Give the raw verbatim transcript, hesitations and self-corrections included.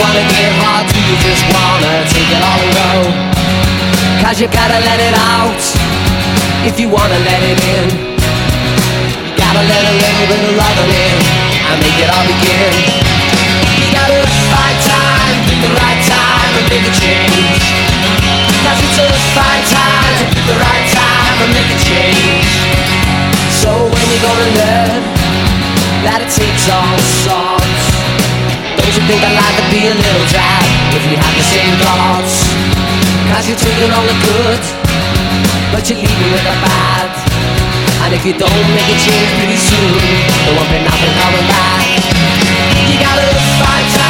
gonna get hard, do you just wanna take it all and go? Cause you gotta let it out if you wanna let it in. You gotta let a little bit of loving in and make it all begin. You gotta find time, pick the right time and make a change. Cause it's a fine time to pick the right time and make a change. So when you're gonna learn that it takes all sorts, don't you think that life would be a little drab if we had the same thoughts? Cause you're taking all the good, but you're leaving with the bad. And if you don't make a change pretty soon, there won't be nothing coming back. You gotta find time.